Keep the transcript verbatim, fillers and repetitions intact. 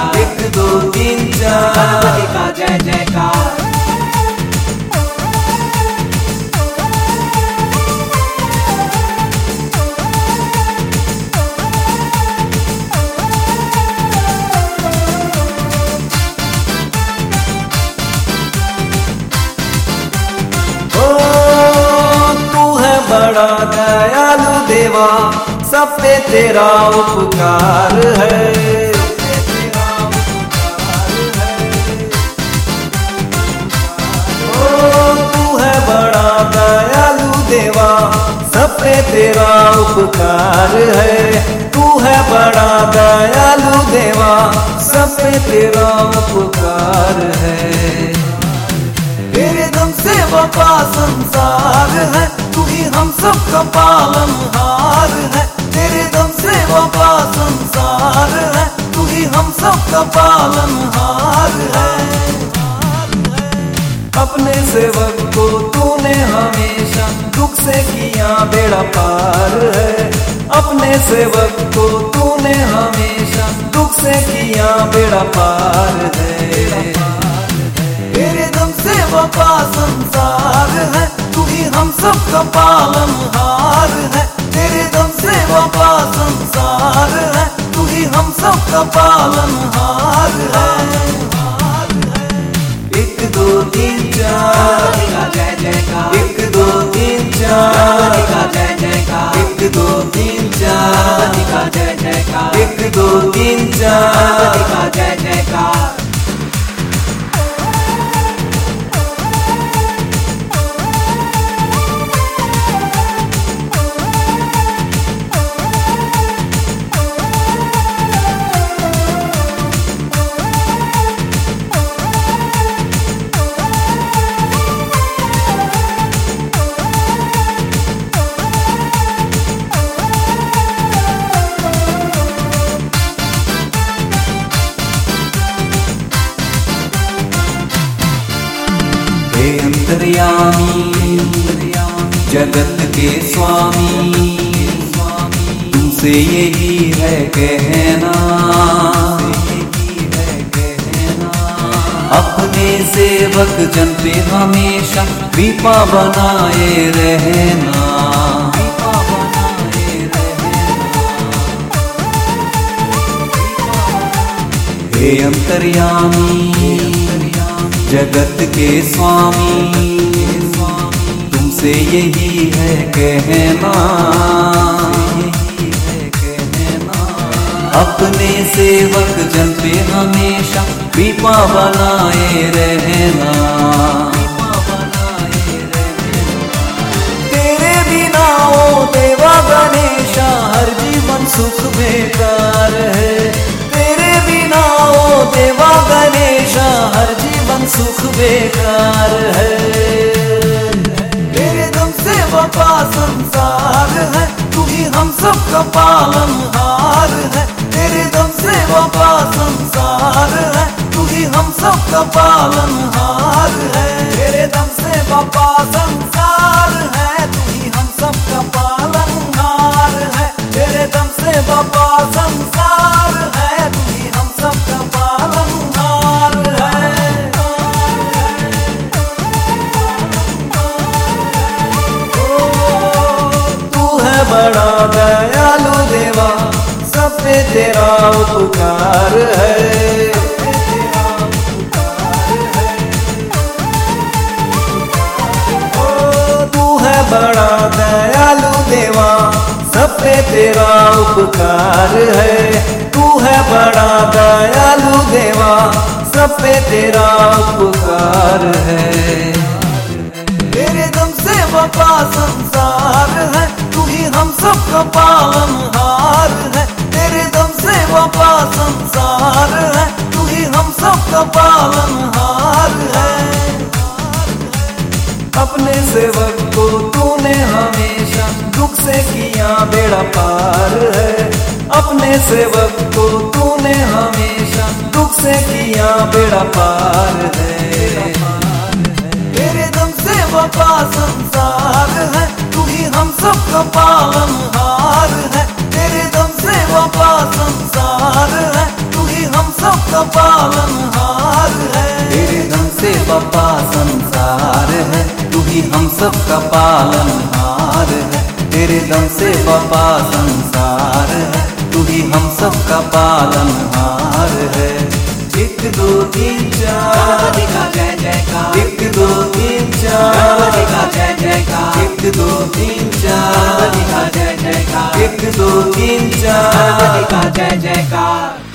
जयकार, एक दो तीन चार गणपति का जय जयकार। बड़ा दयालु देवा, सब पे तेरा उपकार है। ओ तू है बड़ा दयालु देवा, सब पे तेरा उपकार है। तू है बड़ा दयालु देवा, सब पे तेरा उपकार है। तेरे दम से वफा संसार है, तू ही हम सब का पालनहार है। तेरे दम से वफा संसार है, तू ही हम सब का पालनहार है। अपने सेवक को तूने हमेशा दुख से किया बेड़ा पार है। अपने सेवक को तूने हमेशा दुख से किया बेड़ा पार है। तेरे दम से वफा संसार है, तू ही हम सब का पालनहार है। तेरे दम से वफा संसार है, तू ही हम सब का पालनहार है। एक दो तीन चार जय जयकार, एक दो तीन चार का जय जयकार, एक दो तीन चार का जय जयकार, एक दो तीन चार का जय जयकार। हे अंतर्यामी जगत के स्वामी, तुमसे यही है कहना, अपने सेवक जन पे हमेशा कृपा बनाए रहना। हे अंतर्यामी जगत के स्वामी, तुमसे यही है कहना, अपने सेवक जन पे हमेशा कृपा बनाए रहना। तेरे बिना ओ देवा गणेशा हर जीवन सुख बेकार है। तेरे बिना ओ देवा गणेशा हर जीवन सुख बेकार है। तेरे दम से वफा संसार है, तू ही हम सब का पालनहार है। तेरे दम से वफा संसार है, तू ही हम सब का पालनहार है। तेरे दम से वफा संसार है, तू ही हम सब का पालनहार है। तेरे दम से वफा संसार है, तू ही हम सब का पालनहार है। तू है बड़ा दयालु देवा, सब पे तेरा उपकार है। ओ तू है बड़ा दयालु देवा, सब पे तेरा उपकार है। तू है बड़ा दयालु देवा, सब पे तेरा उपकार है। तेरे दम से वफा संसार है, तू ही हम सब का पालनहार है। तेरे दम से वफा संसार है, तू ही हम सब का पालनहार है। अपने सेवक को तूने हमेशा दुख से किया बेड़ा पार है। अपने सेवक को तूने हमेशा दुख से किया बेड़ा पार है। तेरे दम से वफा संसार है, तू ही हम सब का पालनहार है। तेरे दम से वफा संसार है, तू ही हम सब का बपा संसार है, तू ही हम सब का पालनहार है। तेरे दम से बपा संसार है, तू ही हम सब का पालनहार है। एक दो तीन चार गणपति का जय जयकार, एक दो तीन चार गणपति का जय जयकार, एक दो तीन चार गणपति का जय जयकार, एक दो तीन चार गणपति का जय जयकार।